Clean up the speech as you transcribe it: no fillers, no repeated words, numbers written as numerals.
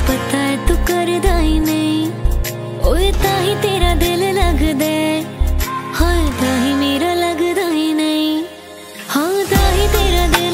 पता है तू करदा ही नहीं, ओए ताही तेरा दिल लगदा है। हाँ ताही मेरा लगदा ही नहीं, हाँ ताही तेरा दिल